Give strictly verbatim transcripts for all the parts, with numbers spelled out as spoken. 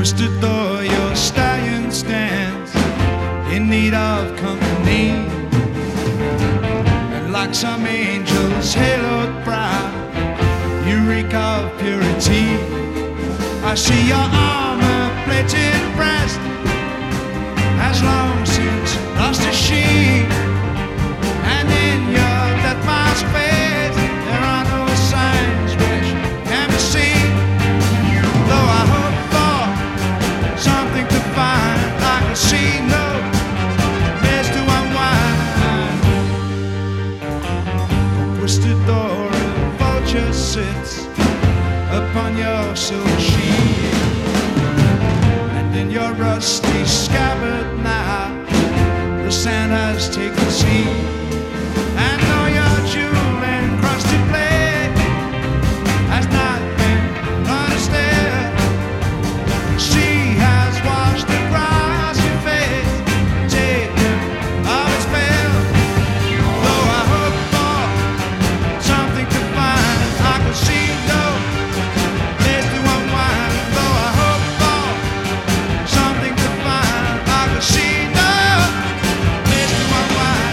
twisted though your stallion stands in need of company, and like some angel's haloed brow, you reek of purity. I see your armor-plated breast has long since lost its sheen, and in your death mask face there are no signs which can be seen. Though I hope for something to find, I can see no place to unwind. The twisted door and vulture sits upon your silver sheet, and in your rusty scabbard now the sand has taken seed. And though your jewel encrusted blade has not been understood, she has washed across your face, taken of its spell. Though I hope for something to find, I can see no place to unwind. Though I hope for something to find, I can see no place to unwind.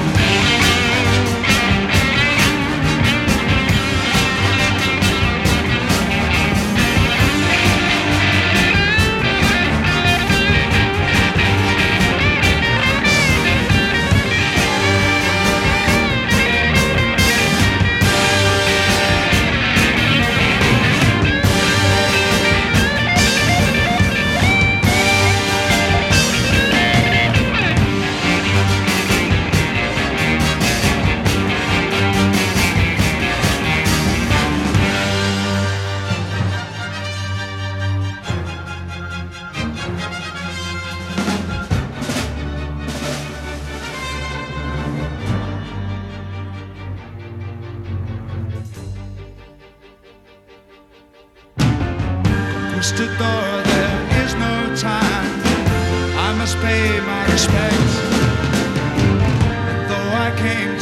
Twisted though there is no time, I must pay my respects. And though I came